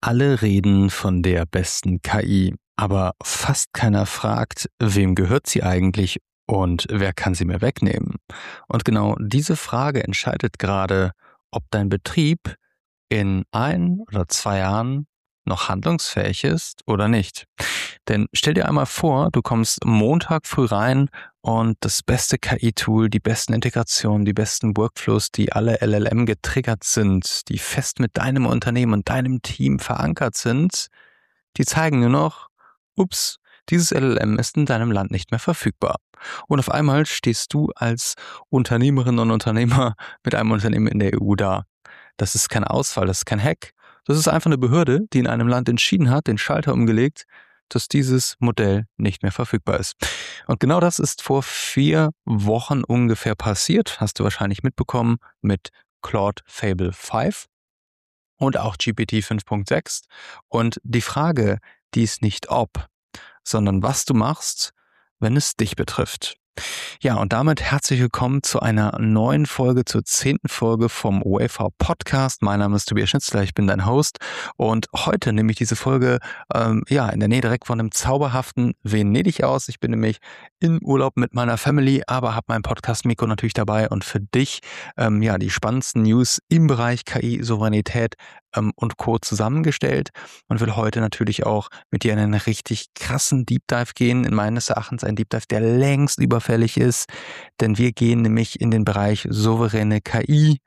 Alle reden von der besten KI, aber fast keiner fragt, wem gehört sie eigentlich und wer kann sie mir wegnehmen? Und genau diese Frage entscheidet gerade, ob dein Betrieb in 1 oder 2 Jahren noch handlungsfähig ist oder nicht. Denn stell dir einmal vor, du kommst Montag früh rein und das beste KI-Tool, die besten Integrationen, die besten Workflows, die alle LLM getriggert sind, die fest mit deinem Unternehmen und deinem Team verankert sind, die zeigen nur noch, ups, dieses LLM ist in deinem Land nicht mehr verfügbar. Und auf einmal stehst du als Unternehmerin und Unternehmer mit einem Unternehmen in der EU da. Das ist kein Ausfall, das ist kein Hack. Das ist einfach eine Behörde, die in einem Land entschieden hat, den Schalter umgelegt, dass dieses Modell nicht mehr verfügbar ist. Und genau das ist vor 4 Wochen ungefähr passiert, hast du wahrscheinlich mitbekommen, mit Claude Fable 5 und auch GPT 5.6. Und die Frage, die ist nicht ob, sondern was du machst, wenn es dich betrifft. Ja, und damit herzlich willkommen zu einer neuen Folge, zur 10. Folge vom OAV Podcast. Mein Name ist Tobias Schnitzler, ich bin dein Host und heute nehme ich diese Folge in der Nähe direkt von einem zauberhaften Venedig aus. Ich bin nämlich im Urlaub mit meiner Family, aber habe mein Podcast-Mikro natürlich dabei und für dich die spannendsten News im Bereich KI, Souveränität und Co. zusammengestellt und will heute natürlich auch mit dir in einen richtig krassen Deep Dive gehen. In meines Erachtens ein Deep Dive, der längst überfällig ist, denn wir gehen nämlich in den Bereich souveräne KI,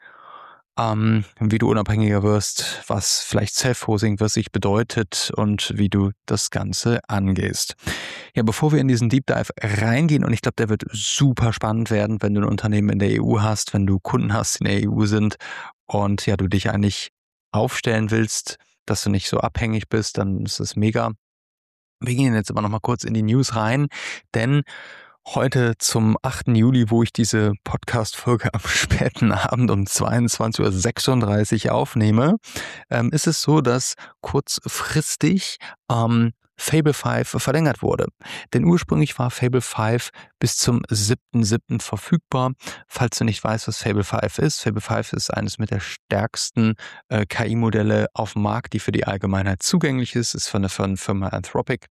wie du unabhängiger wirst, was vielleicht Self-Hosting für sich bedeutet und wie du das Ganze angehst. Ja, bevor wir in diesen Deep Dive reingehen, und ich glaube, der wird super spannend werden, wenn du ein Unternehmen in der EU hast, wenn du Kunden hast, die in der EU sind und ja, du dich eigentlich aufstellen willst, dass du nicht so abhängig bist, dann ist es mega. Wir gehen jetzt aber noch mal kurz in die News rein, denn heute zum 8. Juli, wo ich diese Podcast-Folge am späten Abend um 22:36 Uhr aufnehme, ist es so, dass kurzfristig Fable 5 verlängert wurde. Denn ursprünglich war Fable 5 bis zum 7.7. verfügbar. Falls du nicht weißt, was Fable 5 ist, Fable 5 ist eines mit der stärksten KI-Modelle auf dem Markt, die für die Allgemeinheit zugänglich ist von der Firma Anthropic,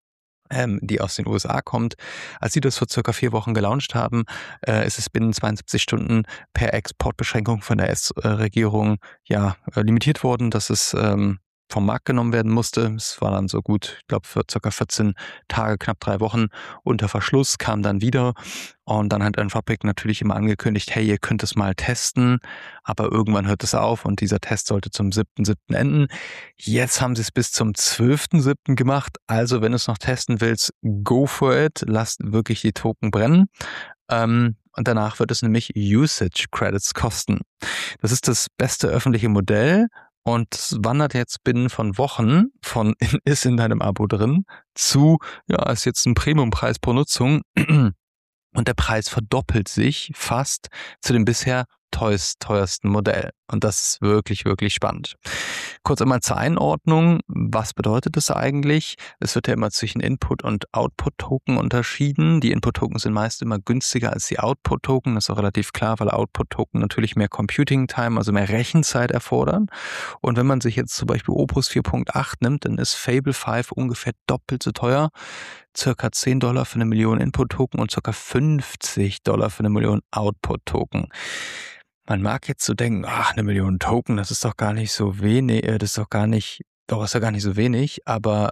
die aus den USA kommt. Als sie das vor circa 4 Wochen gelauncht haben, ist es binnen 72 Stunden per Exportbeschränkung von der US-Regierung limitiert worden, dass es vom Markt genommen werden musste. Es war dann so gut, ich glaube, für circa 14 Tage, knapp 3 Wochen unter Verschluss, kam dann wieder. Und dann hat Anthropic natürlich immer angekündigt, hey, ihr könnt es mal testen, aber irgendwann hört es auf und dieser Test sollte zum 7.7. enden. Jetzt haben sie es bis zum 12.7. gemacht. Also wenn du es noch testen willst, go for it. Lass wirklich die Token brennen. Und danach wird es nämlich Usage Credits kosten. Das ist das beste öffentliche Modell. Und es wandert jetzt binnen von Wochen von ist in deinem Abo drin zu, ist jetzt ein Premiumpreis pro Nutzung. Und der Preis verdoppelt sich fast zu dem bisher teuersten Modell. Und das ist wirklich, wirklich spannend. Kurz einmal zur Einordnung. Was bedeutet das eigentlich? Es wird ja immer zwischen Input- und Output-Token unterschieden. Die Input-Token sind meist immer günstiger als die Output-Token. Das ist auch relativ klar, weil Output-Token natürlich mehr Computing-Time, also mehr Rechenzeit erfordern. Und wenn man sich jetzt zum Beispiel Opus 4.8 nimmt, dann ist Fable 5 ungefähr doppelt so teuer. Circa $10 für 1 Million Input-Token und circa $50 für 1 Million Output-Token. Man mag jetzt so denken, 1 Million Token, das ist doch gar nicht so wenig, ist doch gar nicht so wenig, aber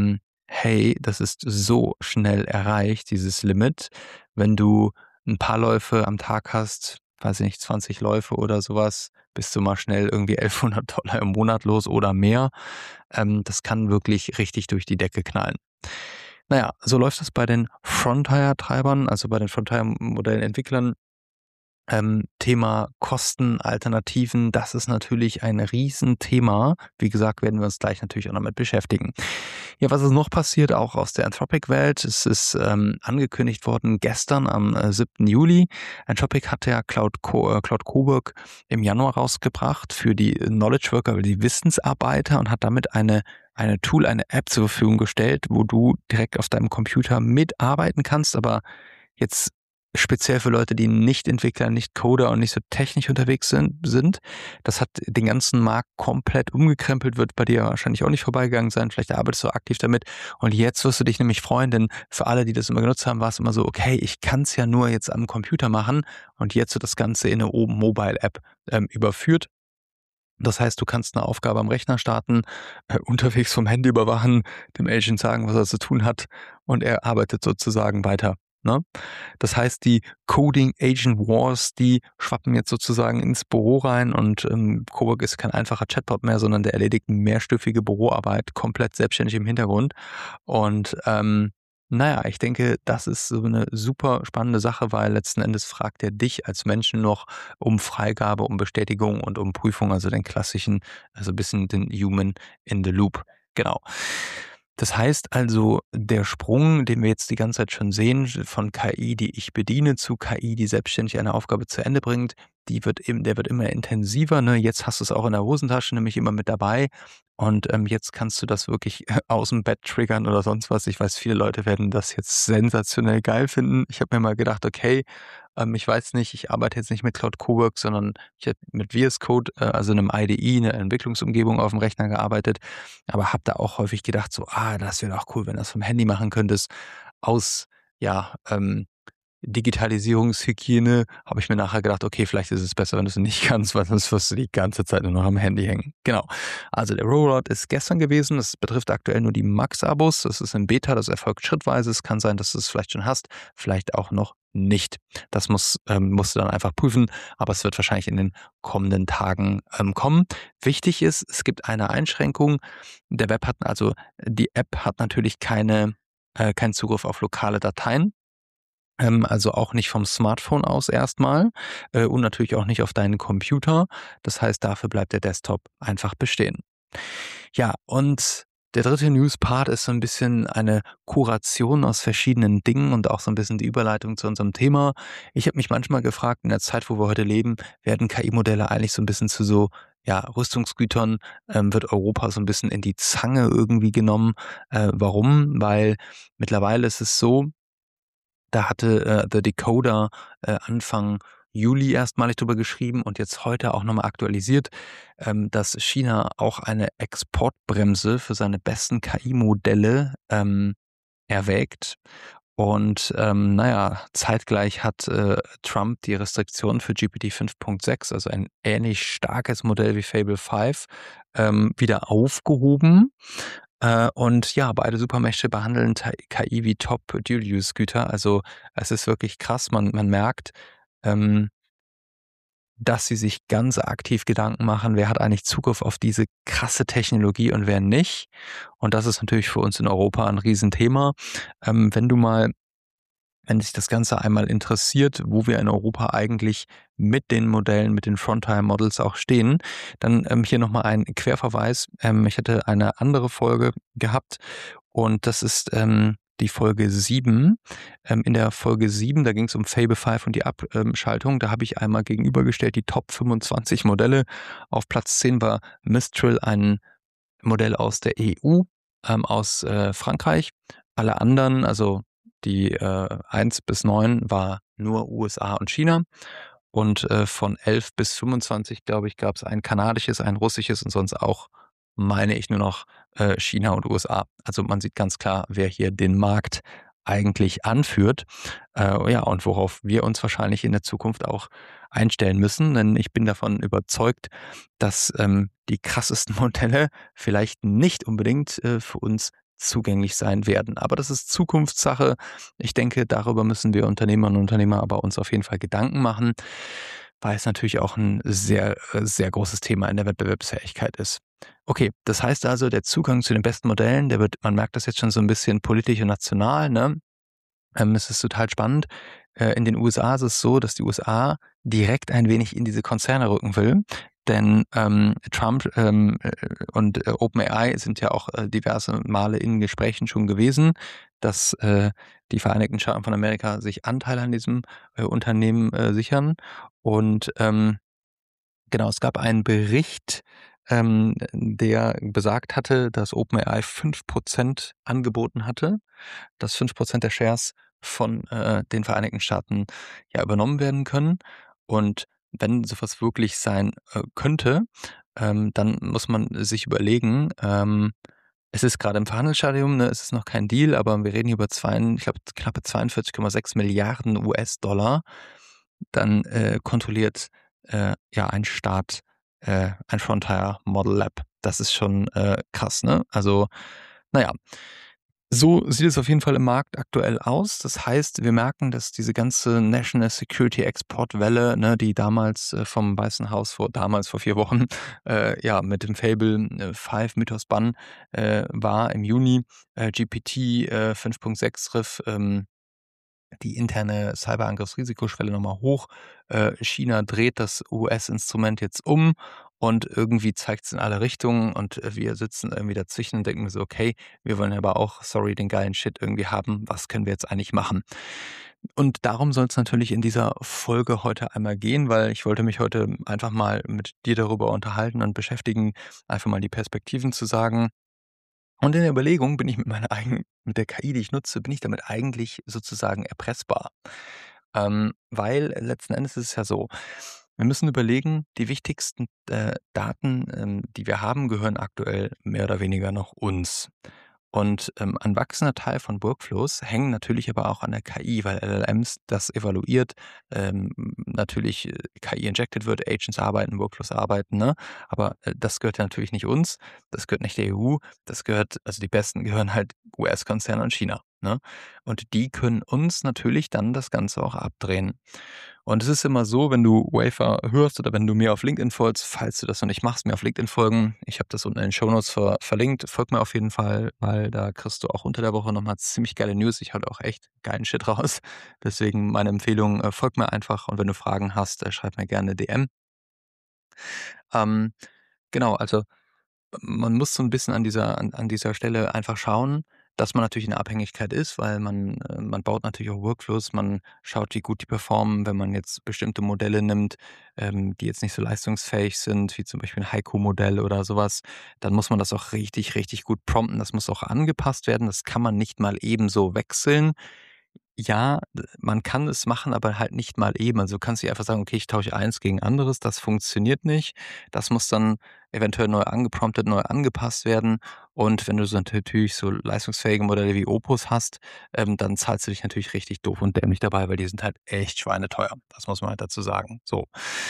hey, das ist so schnell erreicht, dieses Limit. Wenn du ein paar Läufe am Tag hast, weiß ich nicht, 20 Läufe oder sowas, bist du mal schnell irgendwie $1.100 im Monat los oder mehr. Das kann wirklich richtig durch die Decke knallen. Naja, so läuft das bei den Frontier-Treibern, also bei den Frontier-Modellenentwicklern. Thema Kosten, Alternativen, das ist natürlich ein Riesenthema. Wie gesagt, werden wir uns gleich natürlich auch damit beschäftigen. Ja, was ist noch passiert, auch aus der Anthropic-Welt? Es ist angekündigt worden gestern am 7. Juli. Anthropic hat ja Claude Coburg im Januar rausgebracht für die Knowledge Worker, die Wissensarbeiter, und hat damit eine Tool, eine App zur Verfügung gestellt, wo du direkt auf deinem Computer mitarbeiten kannst, aber jetzt speziell für Leute, die nicht Entwickler, nicht Coder und nicht so technisch unterwegs sind. Das hat den ganzen Markt komplett umgekrempelt, wird bei dir wahrscheinlich auch nicht vorbeigegangen sein. Vielleicht arbeitest du aktiv damit. Und jetzt wirst du dich nämlich freuen, denn für alle, die das immer genutzt haben, war es immer so, okay, ich kann es ja nur jetzt am Computer machen. Und jetzt wird das Ganze in eine Mobile-App überführt. Das heißt, du kannst eine Aufgabe am Rechner starten, unterwegs vom Handy überwachen, dem Agent sagen, was er zu tun hat, und er arbeitet sozusagen weiter, ne? Das heißt, die Coding Agent Wars, die schwappen jetzt sozusagen ins Büro rein, und Cowork ist kein einfacher Chatbot mehr, sondern der erledigt mehrstufige Büroarbeit komplett selbstständig im Hintergrund. Und naja, ich denke, das ist so eine super spannende Sache, weil letzten Endes fragt er dich als Menschen noch um Freigabe, um Bestätigung und um Prüfung, also den klassischen, also ein bisschen den Human in the Loop. Genau. Das heißt also, der Sprung, den wir jetzt die ganze Zeit schon sehen, von KI, die ich bediene, zu KI, die selbstständig eine Aufgabe zu Ende bringt, der wird immer intensiver, ne? Jetzt hast du es auch in der Hosentasche, nämlich immer mit dabei. Und jetzt kannst du das wirklich aus dem Bett triggern oder sonst was. Ich weiß, viele Leute werden das jetzt sensationell geil finden. Ich habe mir mal gedacht, okay, ich weiß nicht, ich arbeite jetzt nicht mit Cloud Cowork, sondern ich habe mit VS Code, also einem IDE, eine Entwicklungsumgebung auf dem Rechner gearbeitet, aber habe da auch häufig gedacht, so, das wäre doch cool, wenn du das vom Handy machen könntest. Aus, ja, Digitalisierungshygiene habe ich mir nachher gedacht, okay, vielleicht ist es besser, wenn du es nicht kannst, weil sonst wirst du die ganze Zeit nur noch am Handy hängen. Genau. Also der Rollout ist gestern gewesen. Das betrifft aktuell nur die Max-Abos. Das ist in Beta, das erfolgt schrittweise. Es kann sein, dass du es vielleicht schon hast, vielleicht auch noch nicht. Das musst du dann einfach prüfen, aber es wird wahrscheinlich in den kommenden Tagen kommen. Wichtig ist, es gibt eine Einschränkung. Die App hat natürlich keinen Zugriff auf lokale Dateien. Also auch nicht vom Smartphone aus erstmal, und natürlich auch nicht auf deinen Computer. Das heißt, dafür bleibt der Desktop einfach bestehen. Ja, und der dritte News-Part ist so ein bisschen eine Kuration aus verschiedenen Dingen und auch so ein bisschen die Überleitung zu unserem Thema. Ich habe mich manchmal gefragt, in der Zeit, wo wir heute leben, werden KI-Modelle eigentlich so ein bisschen zu so, ja, Rüstungsgütern, wird Europa so ein bisschen in die Zange irgendwie genommen. Warum? Weil mittlerweile ist es so, da hatte The Decoder Anfang Juli erstmalig drüber geschrieben und jetzt heute auch nochmal aktualisiert, dass China auch eine Exportbremse für seine besten KI-Modelle erwägt. Und naja, zeitgleich hat Trump die Restriktion für GPT 5.6, also ein ähnlich starkes Modell wie Fable 5, wieder aufgehoben. Und ja, beide Supermächte behandeln KI wie Top-Dual-Use-Güter. Also es ist wirklich krass. Man merkt, ähm, dass sie sich ganz aktiv Gedanken machen, wer hat eigentlich Zugriff auf diese krasse Technologie und wer nicht. Und das ist natürlich für uns in Europa ein Riesenthema. Wenn sich das Ganze einmal interessiert, wo wir in Europa eigentlich mit den Modellen, mit den Frontier-Models auch stehen, dann hier nochmal ein Querverweis. Ich hatte eine andere Folge gehabt und das ist die Folge 7. In der Folge 7, da ging es um Fable 5 und die Abschaltung. Da habe ich einmal gegenübergestellt die Top 25 Modelle. Auf Platz 10 war Mistral, ein Modell aus der EU, aus Frankreich. Alle anderen, also die 1 bis 9 war nur USA und China. Und von 11 bis 25, glaube ich, gab es ein kanadisches, ein russisches und sonst auch, meine ich, nur noch China und USA. Also man sieht ganz klar, wer hier den Markt eigentlich anführt. Ja, und worauf wir uns wahrscheinlich in der Zukunft auch einstellen müssen. Denn ich bin davon überzeugt, dass die krassesten Modelle vielleicht nicht unbedingt für uns zugänglich sein werden. Aber das ist Zukunftssache. Ich denke, darüber müssen wir Unternehmerinnen und Unternehmer aber uns auf jeden Fall Gedanken machen, weil es natürlich auch ein sehr, sehr großes Thema in der Wettbewerbsfähigkeit ist. Okay, das heißt also, der Zugang zu den besten Modellen, man merkt das jetzt schon so ein bisschen politisch und national, ne? Es ist total spannend. In den USA ist es so, dass die USA direkt ein wenig in diese Konzerne rücken will, denn Trump und OpenAI sind ja auch diverse Male in Gesprächen schon gewesen, dass die Vereinigten Staaten von Amerika sich Anteile an diesem Unternehmen sichern. Und genau, es gab einen Bericht, der besagt hatte, dass OpenAI 5% angeboten hatte, dass 5% der Shares von den Vereinigten Staaten ja übernommen werden können. Und wenn sowas wirklich sein könnte, dann muss man sich überlegen, es ist gerade im Verhandlungsstadium, ne, es ist noch kein Deal, aber wir reden hier über ich glaube, knappe 42,6 Milliarden US-Dollar. Dann kontrolliert ja ein Staat ein Frontier Model Lab. Das ist schon krass, ne? Also, naja, so sieht es auf jeden Fall im Markt aktuell aus. Das heißt, wir merken, dass diese ganze National Security Exportwelle, ne, die damals vom Weißen Haus vor 4 Wochen, ja, mit dem Fable 5 Mythos Bann war im Juni, GPT 5.6 riff die interne Cyberangriffsrisikoschwelle nochmal hoch. China dreht das US-Instrument jetzt um und irgendwie zeigt es in alle Richtungen und wir sitzen irgendwie dazwischen und denken so, okay, wir wollen aber auch, sorry, den geilen Shit irgendwie haben. Was können wir jetzt eigentlich machen? Und darum soll es natürlich in dieser Folge heute einmal gehen, weil ich wollte mich heute einfach mal mit dir darüber unterhalten und beschäftigen, einfach mal die Perspektiven zu sagen. Und in der Überlegung bin ich mit der KI, die ich nutze, bin ich damit eigentlich sozusagen erpressbar. Weil letzten Endes ist es ja so, wir müssen überlegen, die wichtigsten Daten, die wir haben, gehören aktuell mehr oder weniger noch uns. Und ein wachsender Teil von Workflows hängen natürlich aber auch an der KI, weil LLMs das evaluiert, natürlich KI injected wird, Agents arbeiten, Workflows arbeiten, ne? Aber das gehört ja natürlich nicht uns, das gehört nicht der EU, also die Besten gehören halt US-Konzerne und China, ne? Und die können uns natürlich dann das Ganze auch abdrehen. Und es ist immer so, wenn du Wafer hörst oder wenn du mir auf LinkedIn folgst, falls du das noch nicht machst, mir auf LinkedIn folgen. Ich habe das unten in den Shownotes verlinkt. Folg mir auf jeden Fall, weil da kriegst du auch unter der Woche nochmal ziemlich geile News. Ich hau da auch echt geilen Shit raus. Deswegen meine Empfehlung, folg mir einfach und wenn du Fragen hast, schreib mir gerne DM. Ähm, genau, also man muss so ein bisschen an dieser Stelle einfach schauen, dass man natürlich in der Abhängigkeit ist, weil man baut natürlich auch Workflows, man schaut, wie gut die performen, wenn man jetzt bestimmte Modelle nimmt, die jetzt nicht so leistungsfähig sind, wie zum Beispiel ein Haiku-Modell oder sowas, dann muss man das auch richtig, richtig gut prompten. Das muss auch angepasst werden. Das kann man nicht mal eben so wechseln. Ja, man kann es machen, aber halt nicht mal eben. Also, du kannst nicht einfach sagen: „Okay, ich tausche eins gegen anderes." Das funktioniert nicht. Das muss dann eventuell neu angepromptet, neu angepasst werden. Und wenn du so natürlich so leistungsfähige Modelle wie Opus hast, dann zahlst du dich natürlich richtig doof und dämlich dabei, weil die sind halt echt schweineteuer. Das muss man halt dazu sagen. So.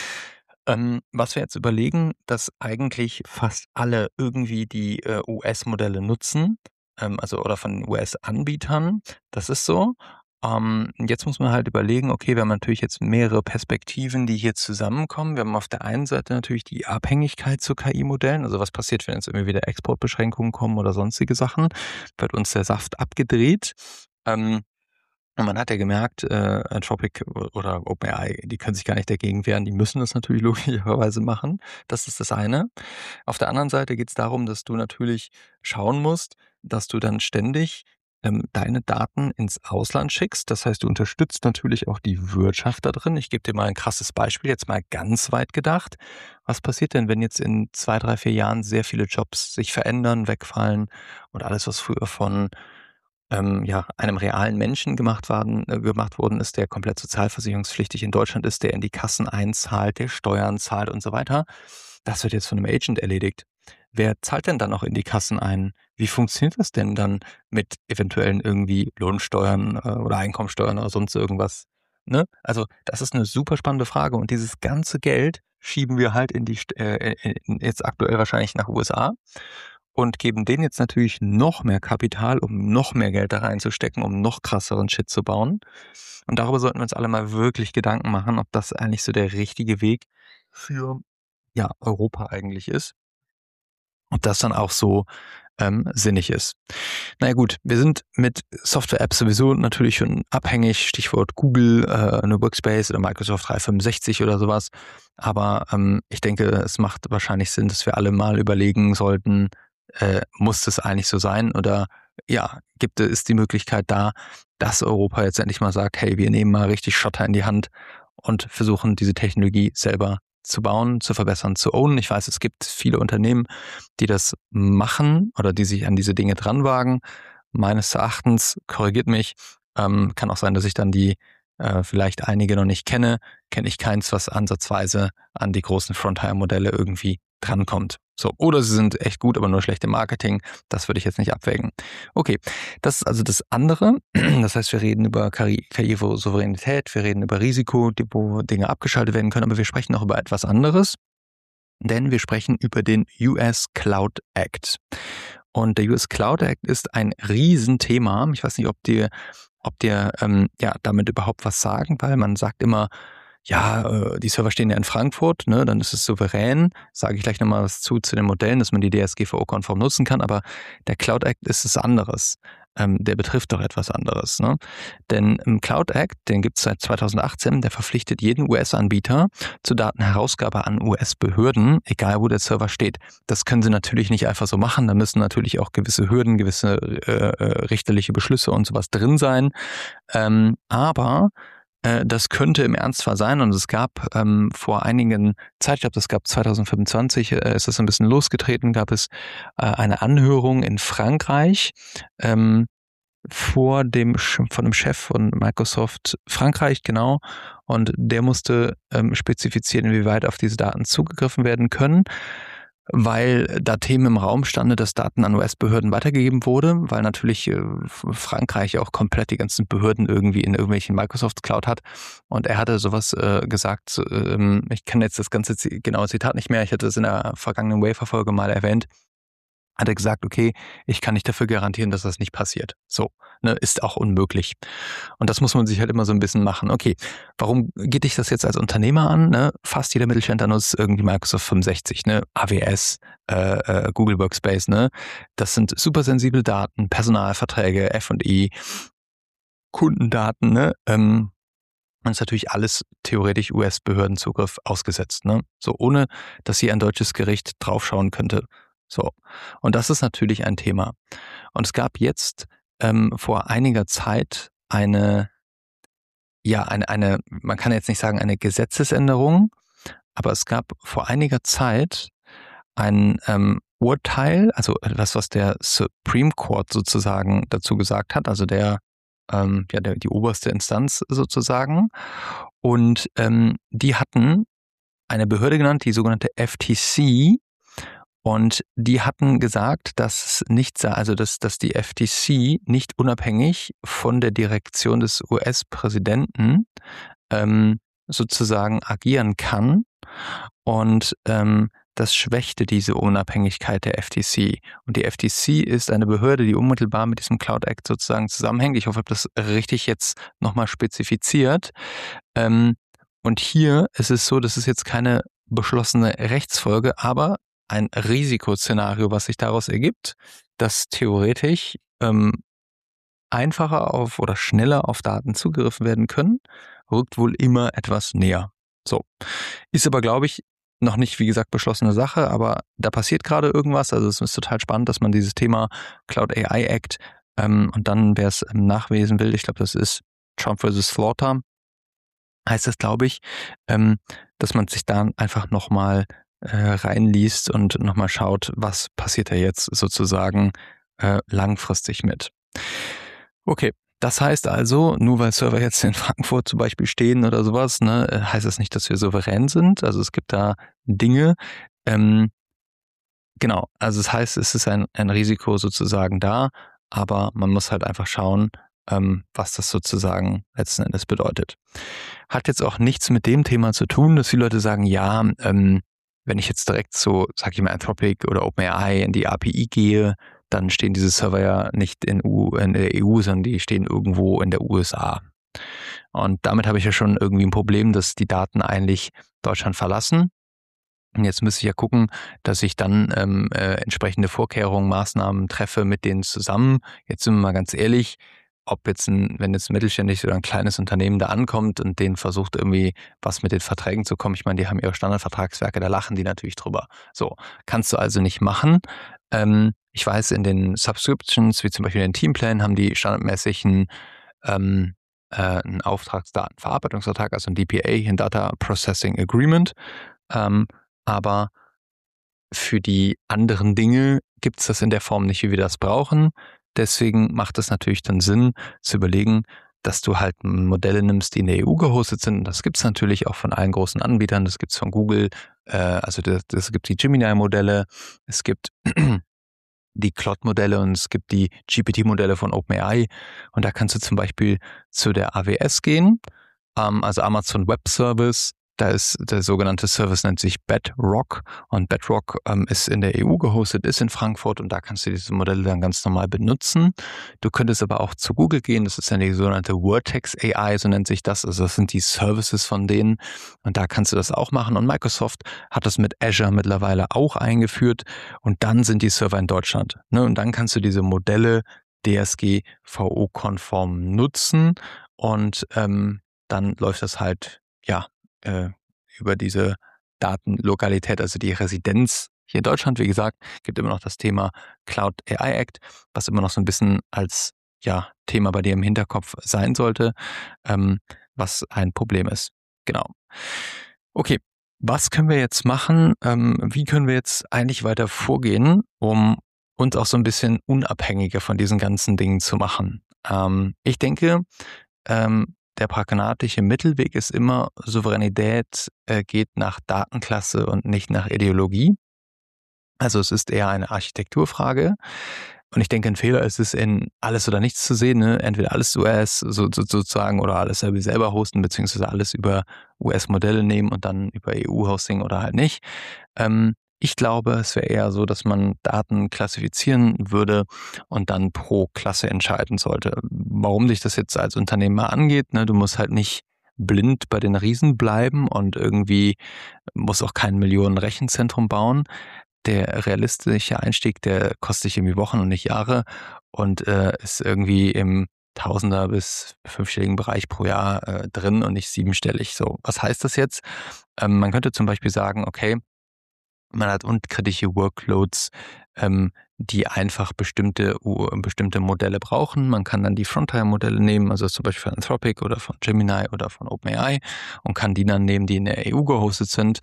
Was wir jetzt überlegen, dass eigentlich fast alle irgendwie die US-Modelle nutzen, also oder von US-Anbietern. Das ist so. Jetzt muss man halt überlegen, okay, wir haben natürlich jetzt mehrere Perspektiven, die hier zusammenkommen. Wir haben auf der einen Seite natürlich die Abhängigkeit zu KI-Modellen. Also was passiert, wenn jetzt irgendwie wieder Exportbeschränkungen kommen oder sonstige Sachen? Wird uns der Saft abgedreht? Ähm, und man hat ja gemerkt, Anthropic oder OpenAI, die können sich gar nicht dagegen wehren. Die müssen das natürlich logischerweise machen. Das ist das eine. Auf der anderen Seite geht es darum, dass du natürlich schauen musst, dass du dann ständig deine Daten ins Ausland schickst. Das heißt, du unterstützt natürlich auch die Wirtschaft da drin. Ich gebe dir mal ein krasses Beispiel, jetzt mal ganz weit gedacht. Was passiert denn, wenn jetzt in 2, 3, 4 Jahren sehr viele Jobs sich verändern, wegfallen und alles, was früher von ja, einem realen Menschen gemacht worden ist, der komplett sozialversicherungspflichtig in Deutschland ist, der in die Kassen einzahlt, der Steuern zahlt und so weiter. Das wird jetzt von einem Agent erledigt. Wer zahlt denn dann noch in die Kassen ein? Wie funktioniert das denn dann mit eventuellen irgendwie Lohnsteuern oder Einkommensteuern oder sonst irgendwas? Ne? Also das ist eine super spannende Frage und dieses ganze Geld schieben wir halt jetzt aktuell wahrscheinlich nach USA und geben denen jetzt natürlich noch mehr Kapital, um noch mehr Geld da reinzustecken, um noch krasseren Shit zu bauen. Und darüber sollten wir uns alle mal wirklich Gedanken machen, ob das eigentlich so der richtige Weg für, ja, Europa eigentlich ist. Ob das dann auch so sinnig ist. Na ja gut, wir sind mit Software-Apps sowieso natürlich schon abhängig, Stichwort Google, eine Workspace oder Microsoft 365 oder sowas. Aber ich denke, es macht wahrscheinlich Sinn, dass wir alle mal überlegen sollten, muss das eigentlich so sein? Oder ja, ist die Möglichkeit da, dass Europa jetzt endlich mal sagt, hey, wir nehmen mal richtig Schotter in die Hand und versuchen, diese Technologie selber zu bauen, zu verbessern, zu ownen. Ich weiß, es gibt viele Unternehmen, die das machen oder die sich an diese Dinge dran wagen. Meines Erachtens, korrigiert mich, Kann auch sein, dass ich dann die vielleicht einige noch nicht kenne ich keins, was ansatzweise an die großen Frontier-Modelle irgendwie drankommt. So, oder sie sind echt gut, aber nur schlecht im Marketing. Das würde ich jetzt nicht abwägen. Okay, das ist also das andere. Das heißt, wir reden über KI-Souveränität, wir reden über Risiko, wo Dinge abgeschaltet werden können, aber wir sprechen auch über etwas anderes, denn wir sprechen über den US Cloud Act. Und der US Cloud Act ist ein Riesenthema. Ich weiß nicht, ob dir damit überhaupt was sagen, weil man sagt immer, ja, die Server stehen ja in Frankfurt, ne, dann ist es souverän. Sage ich gleich nochmal was zu den Modellen, dass man die DSGVO-konform nutzen kann, aber der Cloud Act ist es anderes. Der betrifft doch etwas anderes. Ne? Denn im Cloud Act, den gibt es seit 2018, der verpflichtet jeden US-Anbieter zur Datenherausgabe an US-Behörden, egal wo der Server steht. Das können sie natürlich nicht einfach so machen, da müssen natürlich auch gewisse Hürden, gewisse richterliche Beschlüsse und sowas drin sein. Aber das könnte im Ernstfall sein und es gab vor einigen Zeit, ich glaube, das gab 2025, ist das ein bisschen losgetreten, gab es eine Anhörung in Frankreich von dem Chef von Microsoft Frankreich, genau, und der musste spezifizieren, inwieweit auf diese Daten zugegriffen werden können, weil da Themen im Raum standen, dass Daten an US-Behörden weitergegeben wurde, weil natürlich Frankreich auch komplett die ganzen Behörden irgendwie in irgendwelchen Microsoft Cloud hat. Und er hatte sowas gesagt, ich kenne jetzt das ganze genaue Zitat nicht mehr, ich hatte es in der vergangenen Wafer-Folge mal erwähnt, hat er gesagt, okay, ich kann nicht dafür garantieren, dass das nicht passiert. So, ne, ist auch unmöglich. Und das muss man sich halt immer so ein bisschen machen. Okay, warum geht dich das jetzt als Unternehmer an? Ne? Fast jeder Mittelständler nutzt irgendwie Microsoft 65, ne? AWS, Google Workspace, ne? Das sind super sensible Daten, Personalverträge, F&E, Kundendaten, ne? Und ist natürlich alles theoretisch US-Behördenzugriff ausgesetzt, ne? So, ohne dass hier ein deutsches Gericht draufschauen könnte. So. Und das ist natürlich ein Thema. Und es gab jetzt vor einiger Zeit eine, man kann jetzt nicht sagen eine Gesetzesänderung, aber es gab vor einiger Zeit ein Urteil, also etwas, was der Supreme Court sozusagen dazu gesagt hat, also die oberste Instanz sozusagen. Und die hatten eine Behörde genannt, die sogenannte FTC. Und die hatten gesagt, dass die FTC nicht unabhängig von der Direktion des US-Präsidenten sozusagen agieren kann. Und das schwächte diese Unabhängigkeit der FTC. Und die FTC ist eine Behörde, die unmittelbar mit diesem Cloud Act sozusagen zusammenhängt. Ich hoffe, ich habe das richtig jetzt nochmal spezifiziert. Und hier ist es so, das ist jetzt keine beschlossene Rechtsfolge, aber ein Risikoszenario, was sich daraus ergibt, dass theoretisch einfacher oder schneller auf Daten zugegriffen werden können, rückt wohl immer etwas näher. So. Ist aber, glaube ich, noch nicht, wie gesagt, beschlossene Sache, aber da passiert gerade irgendwas. Also es ist total spannend, dass man dieses Thema Cloud AI Act und dann, wer es nachlesen will, ich glaube, das ist Trump vs. Slaughter, heißt das, glaube ich, dass man sich da einfach nochmal reinliest und nochmal schaut, was passiert da jetzt sozusagen langfristig mit. Okay, das heißt also, nur weil Server jetzt in Frankfurt zum Beispiel stehen oder sowas, ne, heißt das nicht, dass wir souverän sind. Also es gibt da Dinge, genau, also das heißt, es ist ein Risiko sozusagen da, aber man muss halt einfach schauen, was das sozusagen letzten Endes bedeutet. Hat jetzt auch nichts mit dem Thema zu tun, dass viele Leute sagen, ja, wenn ich jetzt direkt so, sag ich mal, Anthropic oder OpenAI in die API gehe, dann stehen diese Server ja nicht in der EU, sondern die stehen irgendwo in der USA. Und damit habe ich ja schon irgendwie ein Problem, dass die Daten eigentlich Deutschland verlassen. Und jetzt müsste ich ja gucken, dass ich dann entsprechende Vorkehrungen, Maßnahmen treffe mit denen zusammen. Jetzt sind wir mal ganz ehrlich, wenn jetzt ein mittelständisches oder ein kleines Unternehmen da ankommt und denen versucht irgendwie was mit den Verträgen zu kommen, ich meine, die haben ihre Standardvertragswerke, da lachen die natürlich drüber. So, kannst du also nicht machen. Ich weiß, in den Subscriptions, wie zum Beispiel in den Teamplänen, haben die standardmäßig einen Auftragsdatenverarbeitungsvertrag, also ein DPA, ein Data Processing Agreement. Aber für die anderen Dinge gibt es das in der Form nicht, wie wir das brauchen. deswegen macht es natürlich dann Sinn zu überlegen, dass du halt Modelle nimmst, die in der EU gehostet sind. Das gibt es natürlich auch von allen großen Anbietern. Das gibt es von Google, also das gibt die Gemini-Modelle, es gibt die Claude-Modelle und es gibt die GPT-Modelle von OpenAI. Und da kannst du zum Beispiel zu der AWS gehen, also Amazon Web Service. Da ist der sogenannte Service, nennt sich Bedrock. Und Bedrock ist in der EU gehostet, ist in Frankfurt und da kannst du diese Modelle dann ganz normal benutzen. Du könntest aber auch zu Google gehen. Das ist dann die sogenannte Vertex AI, so nennt sich das. Also das sind die Services von denen. Und da kannst du das auch machen. Und Microsoft hat das mit Azure mittlerweile auch eingeführt. Und dann sind die Server in Deutschland. Ne? Und dann kannst du diese Modelle DSGVO-konform nutzen und dann läuft das halt, über diese Datenlokalität, also die Residenz hier in Deutschland. Wie gesagt, gibt immer noch das Thema Cloud AI Act, was immer noch so ein bisschen als Thema bei dir im Hinterkopf sein sollte, was ein Problem ist. Genau. Okay, was können wir jetzt machen? Wie können wir jetzt eigentlich weiter vorgehen, um uns auch so ein bisschen unabhängiger von diesen ganzen Dingen zu machen? Ich denke, der pragmatische Mittelweg ist immer, Souveränität geht nach Datenklasse und nicht nach Ideologie. Also es ist eher eine Architekturfrage. Und ich denke, ein Fehler ist es, in alles oder nichts zu sehen. Ne? Entweder alles US sozusagen oder alles selber hosten, beziehungsweise alles über US-Modelle nehmen und dann über EU-Hosting oder halt nicht. Ich glaube, es wäre eher so, dass man Daten klassifizieren würde und dann pro Klasse entscheiden sollte. Warum dich das jetzt als Unternehmer angeht, ne? Du musst halt nicht blind bei den Riesen bleiben und irgendwie musst auch kein Millionen Rechenzentrum bauen. Der realistische Einstieg, der kostet dich irgendwie Wochen und nicht Jahre und ist irgendwie im Tausender- bis fünfstelligen Bereich pro Jahr drin und nicht siebenstellig. So, was heißt das jetzt? Man könnte zum Beispiel sagen, okay, man hat unkritische Workloads, die einfach bestimmte Modelle brauchen. Man kann dann die Frontier-Modelle nehmen, also zum Beispiel von Anthropic oder von Gemini oder von OpenAI und kann die dann nehmen, die in der EU gehostet sind.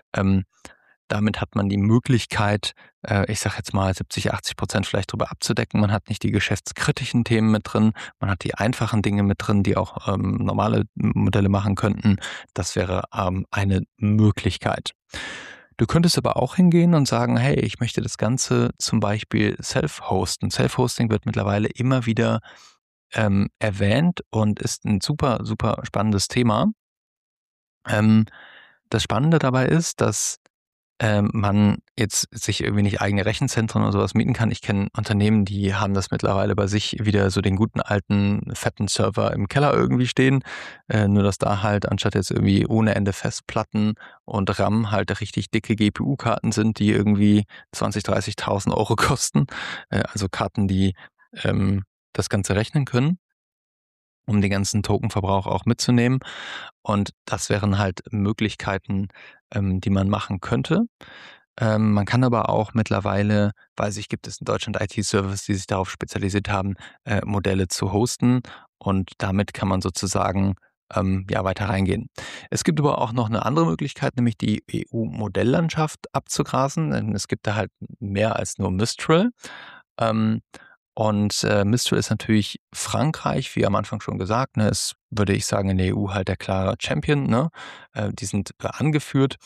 Damit hat man die Möglichkeit, ich sage jetzt mal 70-80% vielleicht drüber abzudecken. Man hat nicht die geschäftskritischen Themen mit drin, man hat die einfachen Dinge mit drin, die auch normale Modelle machen könnten. Das wäre eine Möglichkeit. Du könntest aber auch hingehen und sagen, hey, ich möchte das Ganze zum Beispiel self-hosten. Self-Hosting wird mittlerweile immer wieder erwähnt und ist ein super, super spannendes Thema. Das Spannende dabei ist, dass man jetzt sich irgendwie nicht eigene Rechenzentren oder sowas mieten kann. Ich kenne Unternehmen, die haben das mittlerweile bei sich wieder so den guten alten fetten Server im Keller irgendwie stehen. Nur dass da halt anstatt jetzt irgendwie ohne Ende Festplatten und RAM halt richtig dicke GPU-Karten sind, die irgendwie 20.000, 30.000 Euro kosten. Also Karten, die das Ganze rechnen können, um den ganzen Tokenverbrauch auch mitzunehmen. Und das wären halt Möglichkeiten, die man machen könnte. Man kann aber auch mittlerweile, weiß ich, gibt es in Deutschland IT-Services, die sich darauf spezialisiert haben, Modelle zu hosten. Und damit kann man sozusagen weiter reingehen. Es gibt aber auch noch eine andere Möglichkeit, nämlich die EU-Modelllandschaft abzugrasen. Denn es gibt da halt mehr als nur Mistral. Und Mistral ist natürlich Frankreich, wie am Anfang schon gesagt, ne, ist, würde ich sagen, in der EU halt der klare Champion, ne? Die sind angeführt.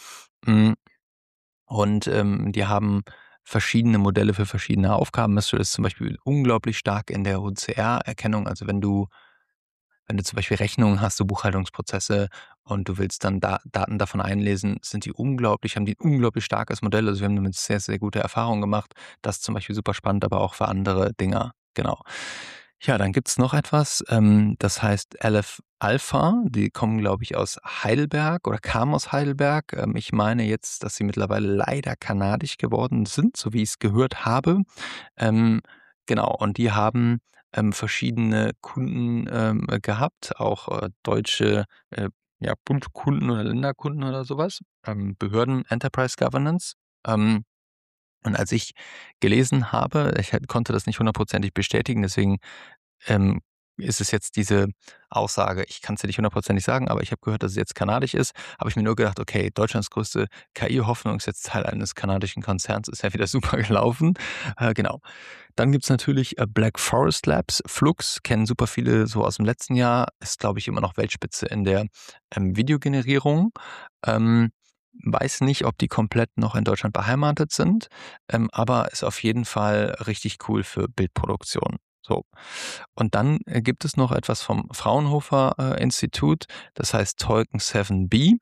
Und die haben verschiedene Modelle für verschiedene Aufgaben. Mistral ist zum Beispiel unglaublich stark in der OCR-Erkennung. Also wenn du zum Beispiel Rechnungen hast, so Buchhaltungsprozesse und du willst dann Daten davon einlesen, haben die ein unglaublich starkes Modell. Also wir haben damit sehr, sehr gute Erfahrungen gemacht. Das ist zum Beispiel super spannend, aber auch für andere Dinger. Genau. Ja, dann gibt's noch etwas, das heißt Aleph Alpha. Die kommen, glaube ich, aus Heidelberg oder kamen aus Heidelberg. Ich meine jetzt, dass sie mittlerweile leider kanadisch geworden sind, so wie ich es gehört habe. Genau, und die haben verschiedene Kunden gehabt, auch deutsche Bundkunden oder Länderkunden oder sowas, Behörden, Enterprise Governance. Und als ich gelesen habe, konnte das nicht hundertprozentig bestätigen, deswegen ist es jetzt diese Aussage, ich kann es dir nicht hundertprozentig sagen, aber ich habe gehört, dass es jetzt kanadisch ist, habe ich mir nur gedacht, okay, Deutschlands größte KI-Hoffnung ist jetzt Teil eines kanadischen Konzerns, ist ja wieder super gelaufen. Genau. Dann gibt's natürlich Black Forest Labs. Flux kennen super viele so aus dem letzten Jahr, ist, glaube ich, immer noch Weltspitze in der Videogenerierung. Ähm, Weiß nicht, ob die komplett noch in Deutschland beheimatet sind, aber ist auf jeden Fall richtig cool für Bildproduktion. So. Und dann gibt es noch etwas vom Fraunhofer Institut, das heißt Tolkien 7B.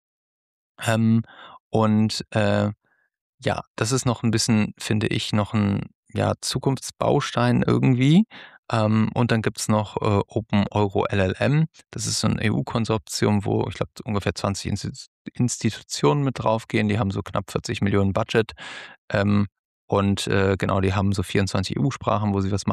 Ähm, und ja, das ist noch ein bisschen, finde ich, noch ein ja, Zukunftsbaustein irgendwie. Und dann gibt's noch Open Euro LLM. Das ist so ein EU-Konsortium, wo ich glaube ungefähr 20 Institutionen mit draufgehen. Die haben so knapp 40 Millionen Budget. Ähm, und genau, die haben so 24 EU-Sprachen, wo sie was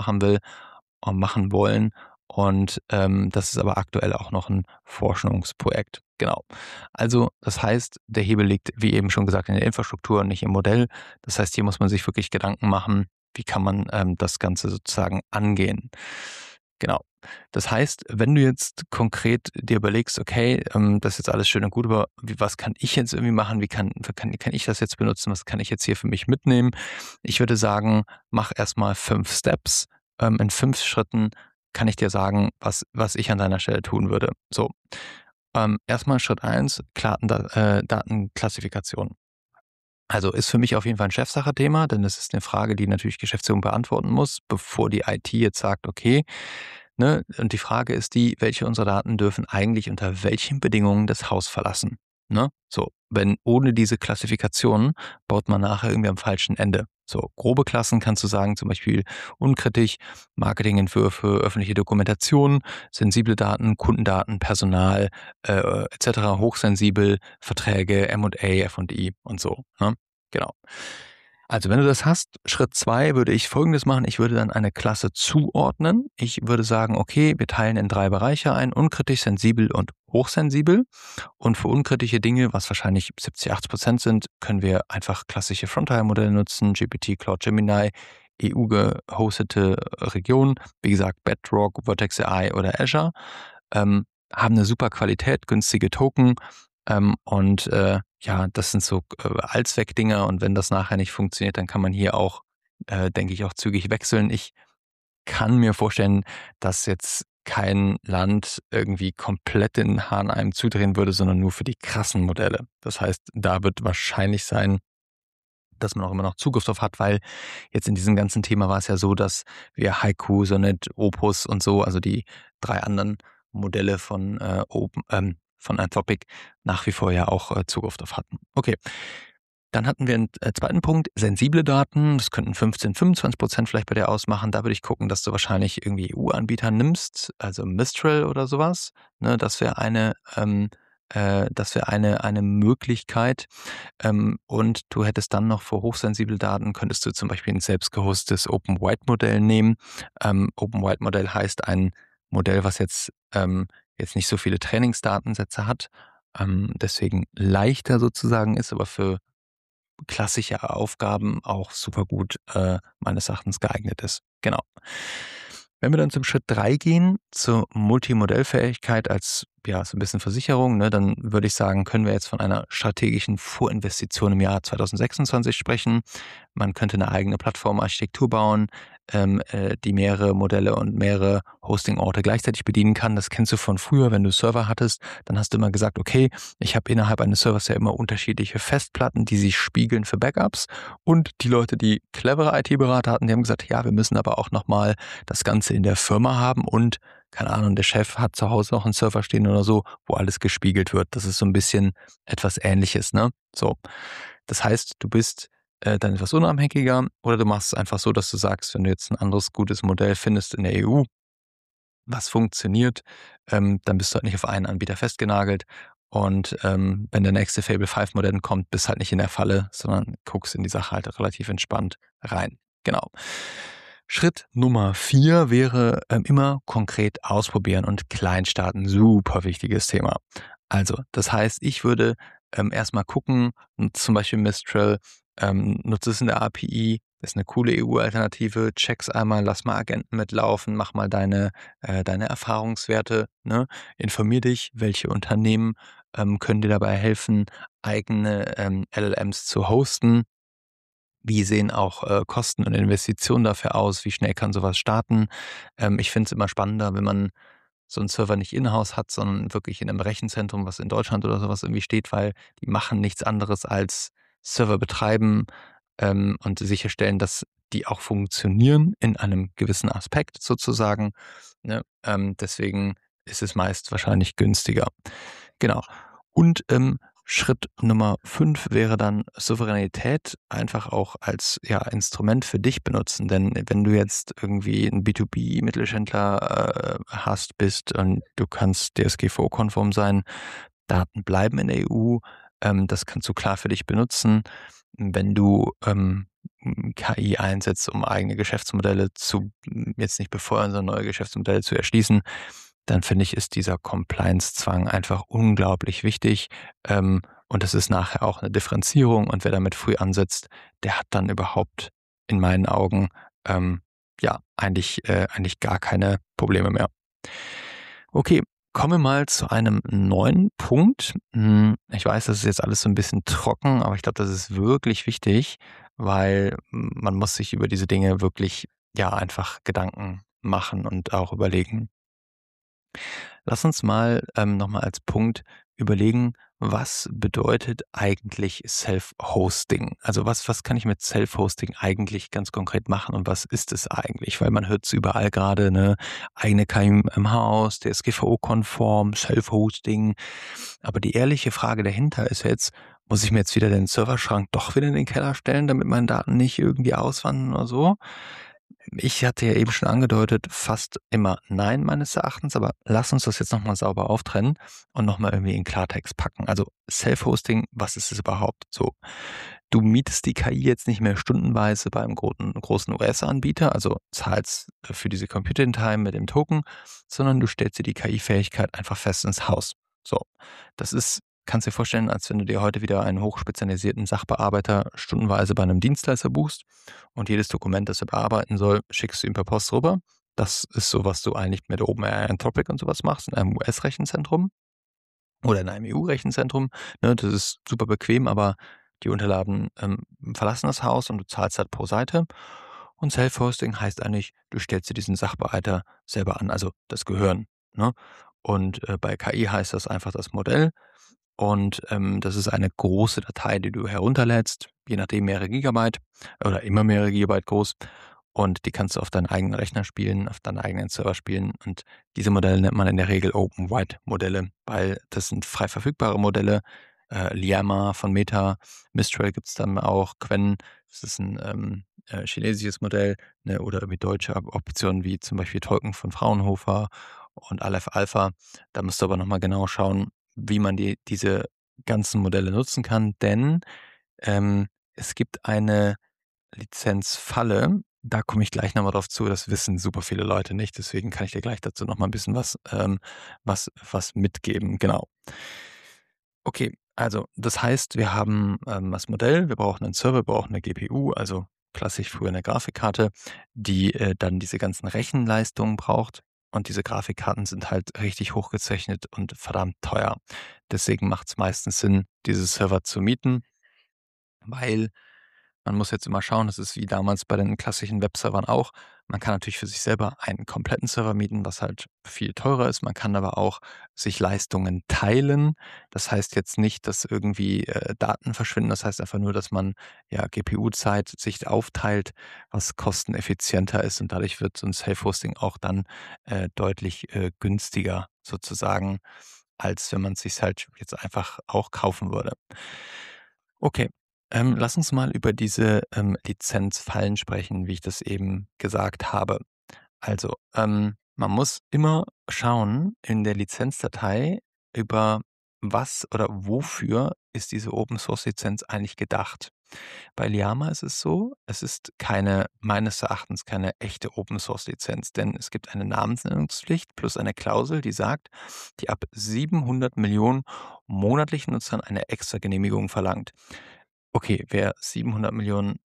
machen wollen. Und das ist aber aktuell auch noch ein Forschungsprojekt. Genau. Also das heißt, der Hebel liegt, wie eben schon gesagt, in der Infrastruktur und nicht im Modell. Das heißt, hier muss man sich wirklich Gedanken machen, wie kann man das Ganze sozusagen angehen. Genau. Das heißt, wenn du jetzt konkret dir überlegst, okay, das ist jetzt alles schön und gut, aber was kann ich jetzt irgendwie machen? Wie kann ich das jetzt benutzen? Was kann ich jetzt hier für mich mitnehmen? Ich würde sagen, mach erstmal 5 Steps. In 5 Schritten kann ich dir sagen, was ich an deiner Stelle tun würde. So, erstmal Schritt 1, Datenklassifikation. Also ist für mich auf jeden Fall ein Chefsache-Thema, denn das ist eine Frage, die natürlich Geschäftsführung beantworten muss, bevor die IT jetzt sagt, okay, ne? Und die Frage ist die, welche unserer Daten dürfen eigentlich unter welchen Bedingungen das Haus verlassen? Ne? So, wenn ohne diese Klassifikation baut man nachher irgendwie am falschen Ende. So, grobe Klassen kannst du sagen, zum Beispiel unkritisch, Marketingentwürfe, öffentliche Dokumentation, sensible Daten, Kundendaten, Personal, etc., hochsensibel, Verträge, M&A, F&I und so. Ne? Genau. Also wenn du das hast, Schritt 2 würde ich Folgendes machen. Ich würde dann eine Klasse zuordnen. Ich würde sagen, okay, wir teilen in 3 Bereiche ein, unkritisch, sensibel und hochsensibel. Und für unkritische Dinge, was wahrscheinlich 70-80% sind, können wir einfach klassische Frontier-Modelle nutzen, GPT, Cloud Gemini, EU-gehostete Region, wie gesagt, Bedrock, Vertex AI oder Azure, haben eine super Qualität, günstige Token, und ja, das sind so Allzweckdinger, und wenn das nachher nicht funktioniert, dann kann man hier auch, denke ich, auch zügig wechseln. Ich kann mir vorstellen, dass jetzt kein Land irgendwie komplett den Hahn einem zudrehen würde, sondern nur für die krassen Modelle. Das heißt, da wird wahrscheinlich sein, dass man auch immer noch Zugriff drauf hat, weil jetzt in diesem ganzen Thema war es ja so, dass wir Haiku, Sonnet, Opus und so, also die 3 anderen Modelle von Anthropic nach wie vor ja auch Zugriff drauf hatten. Okay, dann hatten wir einen zweiten Punkt, sensible Daten. Das könnten 15-25% vielleicht bei dir ausmachen. Da würde ich gucken, dass du wahrscheinlich irgendwie EU-Anbieter nimmst, also Mistral oder sowas. Ne, das wäre eine Möglichkeit. Und du hättest dann noch für hochsensible Daten, könntest du zum Beispiel ein selbst gehostetes Open-White-Modell nehmen. Open-White-Modell heißt ein Modell, was jetzt nicht so viele Trainingsdatensätze hat, deswegen leichter sozusagen ist, aber für klassische Aufgaben auch super gut meines Erachtens geeignet ist. Genau. Wenn wir dann zum Schritt 3 gehen, zur Multimodellfähigkeit als ja so ein bisschen Versicherung, ne, dann würde ich sagen, können wir jetzt von einer strategischen Vorinvestition im Jahr 2026 sprechen. Man könnte eine eigene Plattformarchitektur bauen, die mehrere Modelle und mehrere Hosting-Orte gleichzeitig bedienen kann. Das kennst du von früher, wenn du Server hattest, dann hast du immer gesagt, okay, ich habe innerhalb eines Servers ja immer unterschiedliche Festplatten, die sich spiegeln für Backups. Und die Leute, die clevere IT-Berater hatten, die haben gesagt, ja, wir müssen aber auch nochmal das Ganze in der Firma haben, und keine Ahnung, der Chef hat zu Hause noch einen Server stehen oder so, wo alles gespiegelt wird. Das ist so ein bisschen etwas Ähnliches, ne? So. Das heißt, du bist dann etwas unabhängiger, oder du machst es einfach so, dass du sagst, wenn du jetzt ein anderes gutes Modell findest in der EU, was funktioniert, dann bist du halt nicht auf einen Anbieter festgenagelt. Und wenn der nächste Fable 5 Modell kommt, bist halt nicht in der Falle, sondern guckst in die Sache halt relativ entspannt rein. Genau. Schritt Nummer 4 wäre immer konkret ausprobieren und klein starten. Super wichtiges Thema. Also, das heißt, ich würde erstmal gucken, zum Beispiel Mistral, nutze es in der API, ist eine coole EU-Alternative. Check's einmal, lass mal Agenten mitlaufen, mach mal deine Erfahrungswerte, ne? Informier dich, welche Unternehmen, können dir dabei helfen, eigene, LLMs zu hosten. Wie sehen auch, Kosten und Investitionen dafür aus? Wie schnell kann sowas starten? Ich finde es immer spannender, wenn man so 'n Server nicht in-house hat, sondern wirklich in 'nem Rechenzentrum, was in Deutschland oder so was irgendwie steht, weil die machen nichts anderes als Server betreiben, und sicherstellen, dass die auch funktionieren in einem gewissen Aspekt sozusagen, ne? Deswegen ist es meist wahrscheinlich günstiger. Genau. Und, Schritt Nummer 5 wäre dann Souveränität einfach auch als, ja, Instrument für dich benutzen. Denn wenn du jetzt irgendwie 'n B2B-Mittelständler, bist und du kannst DSGVO-konform sein, Daten bleiben in der EU, das kannst du klar für dich benutzen. Wenn du, KI einsetzt, um eigene Geschäftsmodelle zu jetzt nicht befeuern, sondern neue Geschäftsmodelle zu erschließen, dann finde ich, ist dieser Compliance-Zwang einfach unglaublich wichtig. Und das ist nachher auch eine Differenzierung und wer damit früh ansetzt, der hat dann überhaupt in meinen Augen, ähm, ja, eigentlich gar keine Probleme mehr. Okay, kommen wir mal zu einem neuen Punkt. Ich weiß, das ist jetzt alles so ein bisschen trocken, aber ich glaube, das ist wirklich wichtig, weil man muss sich über diese Dinge wirklich, ja, einfach Gedanken machen und auch überlegen. Lass uns mal, noch mal als Punkt überlegen, was bedeutet eigentlich Self-Hosting? Also, was kann ich mit Self-Hosting eigentlich ganz konkret machen und was ist es eigentlich? Weil man hört es überall gerade, ne, eigene KI im Haus, DSGVO-konform, Self-Hosting. Aber die ehrliche Frage dahinter ist jetzt: Muss ich mir jetzt wieder den Serverschrank doch wieder in den Keller stellen, damit meine Daten nicht irgendwie auswandern oder so? Ich hatte ja eben schon angedeutet, fast immer nein meines Erachtens, aber lass uns das jetzt noch mal sauber auftrennen und noch mal irgendwie in Klartext packen. Also Self-Hosting, was ist es überhaupt? So, du mietest die KI jetzt nicht mehr stundenweise beim großen US-Anbieter, also zahlst für diese Computing Time mit dem Token, sondern du stellst dir die KI-Fähigkeit einfach fest ins Haus. So, das ist kannst dir vorstellen, als wenn du dir heute wieder einen hochspezialisierten Sachbearbeiter stundenweise bei einem Dienstleister buchst und jedes Dokument, das er bearbeiten soll, schickst du ihm per Post rüber. Das ist so, was du eigentlich mit OpenAI Anthropic und sowas machst in einem US-Rechenzentrum oder in einem EU-Rechenzentrum. Ne, das ist super bequem, aber die Unterlagen, verlassen das Haus und du zahlst halt pro Seite. Und Self-Hosting heißt eigentlich, du stellst dir diesen Sachbearbeiter selber an, also das Gehirn, ne? Und, bei KI heißt das einfach das Modell. Und, das ist eine große Datei, die du herunterlädst, je nachdem mehrere Gigabyte oder immer mehrere Gigabyte groß. Und die kannst du auf deinen eigenen Rechner spielen, auf deinen eigenen Server spielen. Und diese Modelle nennt man in der Regel Open White Modelle, weil das sind frei verfügbare Modelle. Llama von Meta, Mistral gibt's dann auch, Qwen, das ist ein chinesisches Modell, ne, oder irgendwie deutsche Optionen wie zum Beispiel Tolkien von Fraunhofer und Aleph Alpha. Da musst du aber noch mal genau schauen, wie man diese ganzen Modelle nutzen kann, denn, es gibt eine Lizenzfalle. Da komme ich gleich noch mal drauf zu. Das wissen super viele Leute nicht. Deswegen kann ich dir gleich dazu noch mal 'n bisschen was mitgeben. Genau. Okay, also das heißt, wir haben, das Modell, wir brauchen einen Server, wir brauchen eine GPU, also klassisch früher eine Grafikkarte, die, dann diese ganzen Rechenleistungen braucht. Und diese Grafikkarten sind halt richtig hochgezeichnet und verdammt teuer. Deswegen macht es meistens Sinn, diese Server zu mieten, weil man muss jetzt immer schauen, das ist wie damals bei den klassischen Webservern auch. Man kann natürlich für sich selber einen kompletten Server mieten, was halt viel teurer ist. Man kann aber auch sich Leistungen teilen. Das heißt jetzt nicht, dass irgendwie, Daten verschwinden. Das heißt einfach nur, dass man, ja, GPU-Zeit sich aufteilt, was kosteneffizienter ist und dadurch wird so 'n Self-Hosting auch dann, deutlich, günstiger sozusagen, als wenn man sich's halt jetzt einfach auch kaufen würde. Okay, lass uns mal über diese, Lizenzfallen sprechen, wie ich das eben gesagt habe. Also, man muss immer schauen in der Lizenzdatei, über was oder wofür ist diese Open-Source-Lizenz eigentlich gedacht. Bei Liama ist es so, es ist meines Erachtens keine echte Open-Source-Lizenz, denn es gibt eine Namensnennungspflicht plus eine Klausel, die sagt, die ab 700 Millionen monatlichen Nutzern eine extra Genehmigung verlangt. Okay, wer 700 Millionen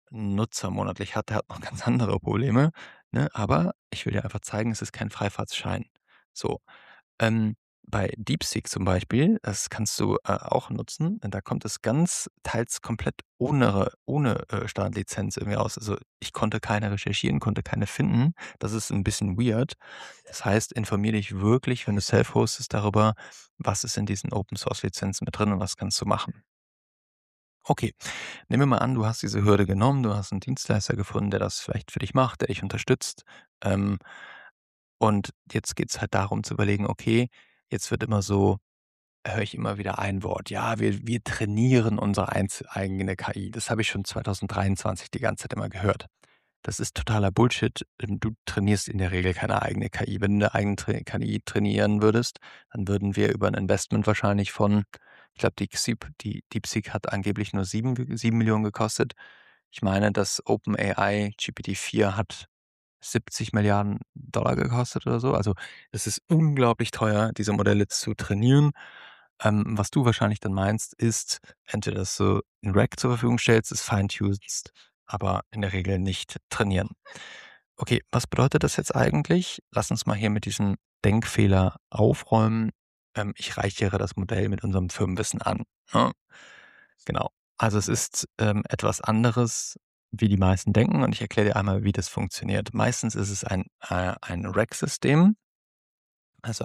Nutzer monatlich hat, der hat noch ganz andere Probleme, ne? Aber ich will dir einfach zeigen, es ist kein Freifahrtschein. So, ähm, bei DeepSeek zum Beispiel, das kannst du, auch nutzen. Da kommt es ganz teils komplett ohne Startlizenz irgendwie aus. Also, ich konnte keine recherchieren, konnte keine finden. Das ist ein bisschen weird. Das heißt, informiere dich wirklich, wenn du self-hostest, darüber, was ist in diesen Open-Source-Lizenzen mit drin und was kannst du machen. Okay, nehmen wir mal an, du hast diese Hürde genommen, du hast einen Dienstleister gefunden, der das vielleicht für dich macht, der dich unterstützt. Ähm, und jetzt geht's halt darum zu überlegen, okay, jetzt wird immer so höre ich immer wieder ein Wort. Ja, wir trainieren unsere eigene KI. Das habe ich schon 2023 die ganze Zeit immer gehört. Das ist totaler Bullshit. Du trainierst in der Regel keine eigene KI. Wenn du 'ne eigene KI trainieren würdest, dann würden wir über ein Investment wahrscheinlich von ich glaube, die DeepSeek hat angeblich nur 7 Millionen gekostet. Ich meine, das OpenAI GPT-4 hat 70 Milliarden Dollar gekostet oder so. Also, es ist unglaublich teuer, diese Modelle zu trainieren. Was du wahrscheinlich dann meinst, ist entweder, dass du 'n Rack zur Verfügung stellst, es feintunst, aber in der Regel nicht trainieren. Okay, was bedeutet das jetzt eigentlich? Lass uns mal hier mit diesem Denkfehler aufräumen. Ich reichere das Modell mit unserem Firmenwissen an, ne? Genau. Also, es ist, etwas anderes, wie die meisten denken, und ich erkläre dir einmal, wie das funktioniert. Meistens ist es ein Rack-System, also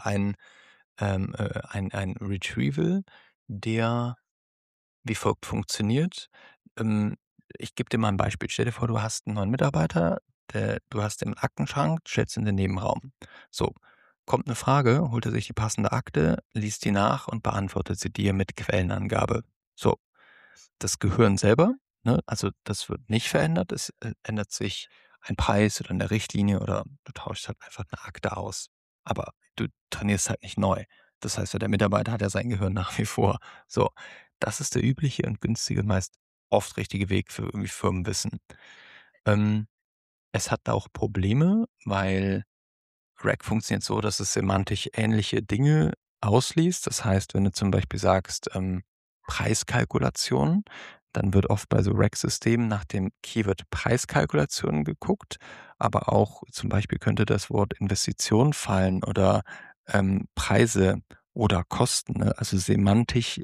ein Retrieval, der wie folgt funktioniert. Ähm, Ich gebe dir mal ein Beispiel. Stell dir vor, du hast einen neuen Mitarbeiter, du hast den Aktenschrank, stellst ihn in den Nebenraum. So, kommt eine Frage, holt er sich die passende Akte, liest die nach und beantwortet sie dir mit Quellenangabe. So, das Gehirn selber, ne, also das wird nicht verändert. Es, ändert sich ein Preis oder eine Richtlinie oder du tauschst halt einfach eine Akte aus. Aber du trainierst halt nicht neu. Das heißt ja, der Mitarbeiter hat ja sein Gehirn nach wie vor. So, das ist der übliche und günstige, meist oft richtige Weg für irgendwie Firmenwissen. Ähm, Es hat auch Probleme, weil RAG funktioniert so, dass es semantisch ähnliche Dinge ausliest. Das heißt, wenn du zum Beispiel sagst, Preiskalkulation, dann wird oft bei so RAG-Systemen nach dem Keyword Preiskalkulation geguckt, aber auch zum Beispiel könnte das Wort Investition fallen oder Preise oder Kosten, ne? Also semantisch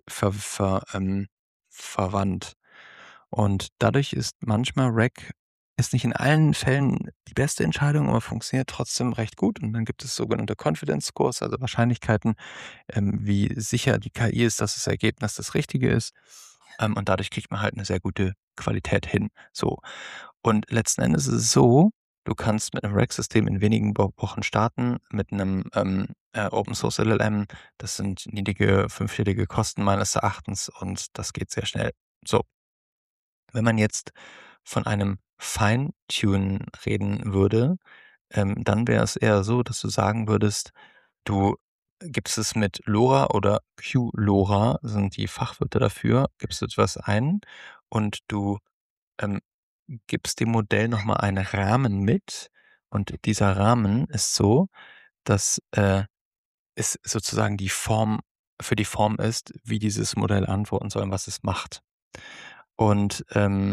verwandt. Und dadurch ist manchmal RAG ist nicht in allen Fällen die beste Entscheidung, aber funktioniert trotzdem recht gut. Und dann gibt es sogenannte Confidence Scores, also Wahrscheinlichkeiten, wie sicher die KI ist, dass das Ergebnis das Richtige ist. Und dadurch kriegt man halt eine sehr gute Qualität hin. So. Und letzten Endes ist es so, du kannst mit einem RAG-System in wenigen Wochen starten, mit einem Open Source LLM. Das sind niedrige fünfstellige Kosten meines Erachtens und das geht sehr schnell. So, wenn man jetzt von einem Feintunen reden würde, dann wäre es eher so, dass du sagen würdest, du gibst es mit LoRa oder QLoRa, sind die Fachwörter dafür, gibst du etwas ein und du, ähm, gibst dem Modell noch mal einen Rahmen mit, und dieser Rahmen ist so, dass, es sozusagen die Form ist, wie dieses Modell antworten soll und was es macht. Und,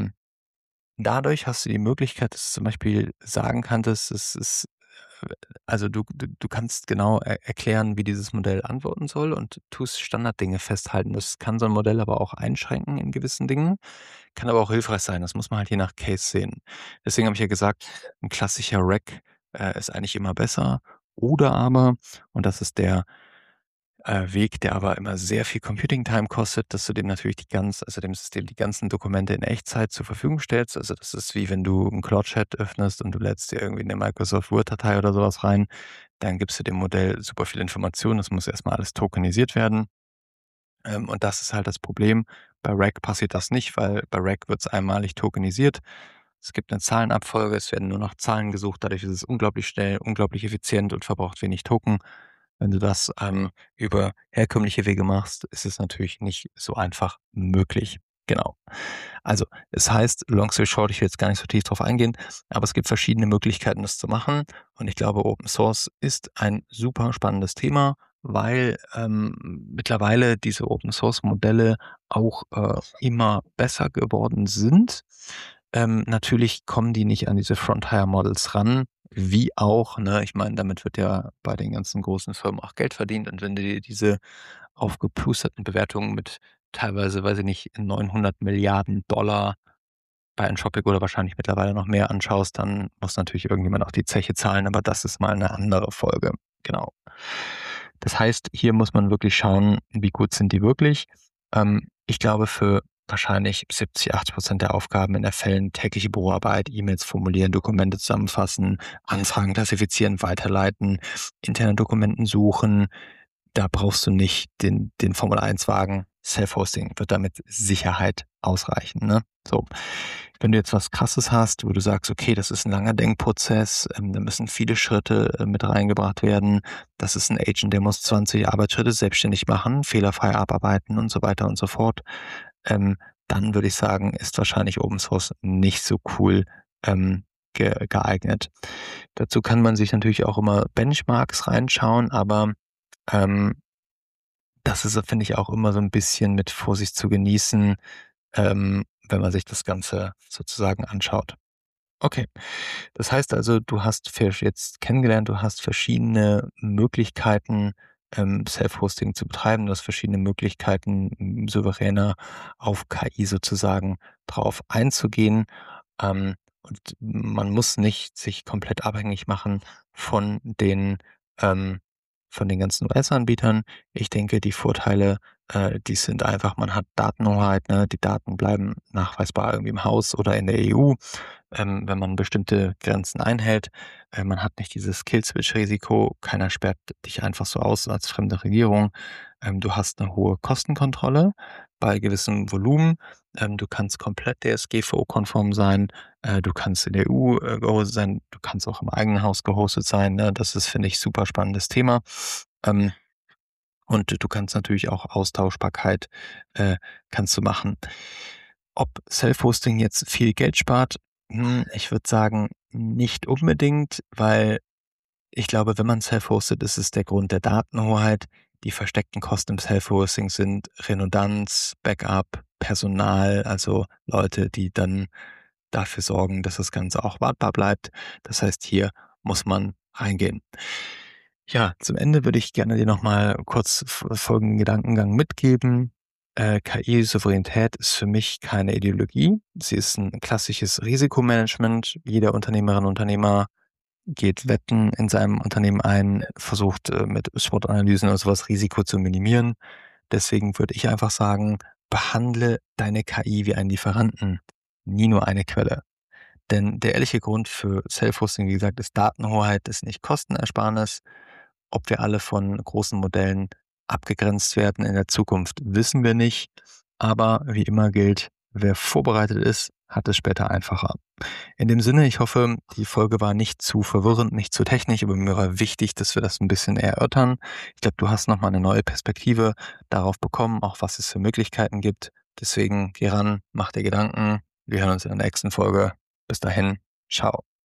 dadurch hast du die Möglichkeit, dass du zum Beispiel sagen kanntest, es ist also du kannst genau erklären, wie dieses Modell antworten soll und tust Standarddinge festhalten. Das kann so ein Modell aber auch einschränken in gewissen Dingen, kann aber auch hilfreich sein. Das muss man halt je nach Case sehen. Deswegen habe ich ja gesagt, ein klassischer Rack, ist eigentlich immer besser, oder aber, und das ist der Weg, der aber immer sehr viel Computing Time kostet, dass du dem natürlich dem System die ganzen Dokumente in Echtzeit zur Verfügung stellst. Also, das ist wie wenn du 'n Cloud-Chat öffnest und du lädst dir irgendwie 'ne Microsoft Word-Datei oder so was rein. Dann gibst du dem Modell super viel Informationen. Das muss erst mal alles tokenisiert werden. Und das ist halt das Problem. Bei RAG passiert das nicht, weil bei RAG wird's einmalig tokenisiert. Es gibt 'ne Zahlenabfolge, es werden nur noch Zahlen gesucht. Dadurch ist es unglaublich schnell, unglaublich effizient und verbraucht wenig Token. Wenn du das, über herkömmliche Wege machst, ist es natürlich nicht so einfach möglich. Genau. Also, es heißt, long story short, ich will jetzt gar nicht so tief drauf eingehen, aber es gibt verschiedene Möglichkeiten, das zu machen. Und ich glaube, Open Source ist ein super spannendes Thema, weil, mittlerweile diese Open Source Modelle auch, immer besser geworden sind. Natürlich kommen die nicht an diese Front-Hire-Models ran, wie auch, ne? Ich meine, damit wird ja bei den ganzen großen Firmen auch Geld verdient und wenn du dir diese aufgeplusterten Bewertungen mit teilweise, weiß ich nicht, 900 Milliarden Dollar bei Anthropic oder wahrscheinlich mittlerweile noch mehr anschaust, dann muss natürlich irgendjemand auch die Zeche zahlen, aber das ist mal eine andere Folge. Genau. Das heißt, hier muss man wirklich schauen, wie gut sind die wirklich. Ich glaube, für wahrscheinlich 70, 80% der Aufgaben in der Fällen tägliche Büroarbeit, E-Mails formulieren, Dokumente zusammenfassen, Anfragen klassifizieren, weiterleiten, interne Dokumenten suchen. Da brauchst du nicht den Formel-1-Wagen. Self-Hosting wird da mit Sicherheit ausreichen, ne? So. Wenn du jetzt was Krasses hast, wo du sagst: „Okay, das ist ein langer Denkprozess, da müssen viele Schritte, mit reingebracht werden. Das ist ein Agent, der muss 20 Arbeitsschritte selbstständig machen, fehlerfrei abarbeiten und so weiter und so fort." Dann würde ich sagen, ist wahrscheinlich Open Source nicht so cool, geeignet. Dazu kann man sich natürlich auch immer Benchmarks reinschauen, aber, ähm, das ist, finde ich, auch immer so ein bisschen mit Vorsicht zu genießen, wenn man sich das Ganze sozusagen anschaut. Okay. Das heißt also, du hast jetzt kennengelernt, du hast verschiedene Möglichkeiten, Self-Hosting zu betreiben. Du hast verschiedene Möglichkeiten, souveräner auf KI sozusagen drauf einzugehen. Und man muss nicht sich komplett abhängig machen von ähm, von den ganzen US-Anbietern. Ich denke, die Vorteile, die sind einfach, man hat Datenhoheit, ne? Die Daten bleiben nachweisbar irgendwie im Haus oder in der EU, wenn man bestimmte Grenzen einhält. Man hat nicht dieses Kill-Switch-Risiko. Keiner sperrt dich einfach so aus als fremde Regierung. Du hast eine hohe Kostenkontrolle bei gewissem Volumen. Du kannst komplett DSGVO-konform sein. Du kannst in der EU gehostet sein. Du kannst auch im eigenen Haus gehostet sein. Ne? Das ist, finde ich, super spannendes Thema. Ähm, und du kannst natürlich auch Austauschbarkeit kannst du machen. Ob Self-Hosting jetzt viel Geld spart? Ich würde sagen, nicht unbedingt, weil ich glaube, wenn man self-hostet, ist es der Grund der Datenhoheit. Die versteckten Kosten im Self-Hosting sind Redundanz, Backup, Personal, also Leute, die dann dafür sorgen, dass das Ganze auch wartbar bleibt. Das heißt, hier muss man reingehen. Ja, zum Ende würde ich gerne dir noch mal kurz folgenden Gedankengang mitgeben. KI-Souveränität ist für mich keine Ideologie. Sie ist ein klassisches Risikomanagement. Jeder Unternehmerin und Unternehmer geht Wetten in seinem Unternehmen ein, versucht, mit SWOT-Analysen oder sowas Risiko zu minimieren. Deswegen würde ich einfach sagen, behandle deine KI wie einen Lieferanten, nie nur eine Quelle. Denn der ehrliche Grund für Self-Hosting, wie gesagt, ist Datenhoheit, ist nicht Kostenersparnis. Ob wir alle von großen Modellen abgegrenzt werden in der Zukunft, wissen wir nicht. Aber wie immer gilt, wer vorbereitet ist, hat es später einfacher. In dem Sinne, ich hoffe, die Folge war nicht zu verwirrend, nicht zu technisch, aber mir war wichtig, dass wir das ein bisschen erörtern. Ich glaube, du hast nochmal eine neue Perspektive darauf bekommen, auch was es für Möglichkeiten gibt. Deswegen geh ran, mach dir Gedanken. Wir hören uns in der nächsten Folge. Bis dahin, ciao.